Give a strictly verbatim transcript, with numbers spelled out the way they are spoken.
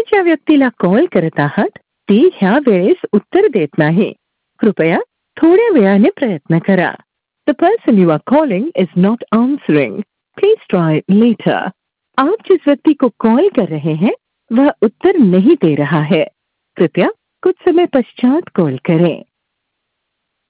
ज्या व्यक्तीला कॉल करत आहात ती ह्या वेळेस उत्तर देत नाही. कृपया थोड्या वेळाने प्रयत्न करा. The person you are calling is not answering. Please try later. आप जिस व्यक्ति को कॉल कर रहे हैं वह उत्तर नहीं दे रहा है. कृपया कुछ समय पश्चात कॉल करें.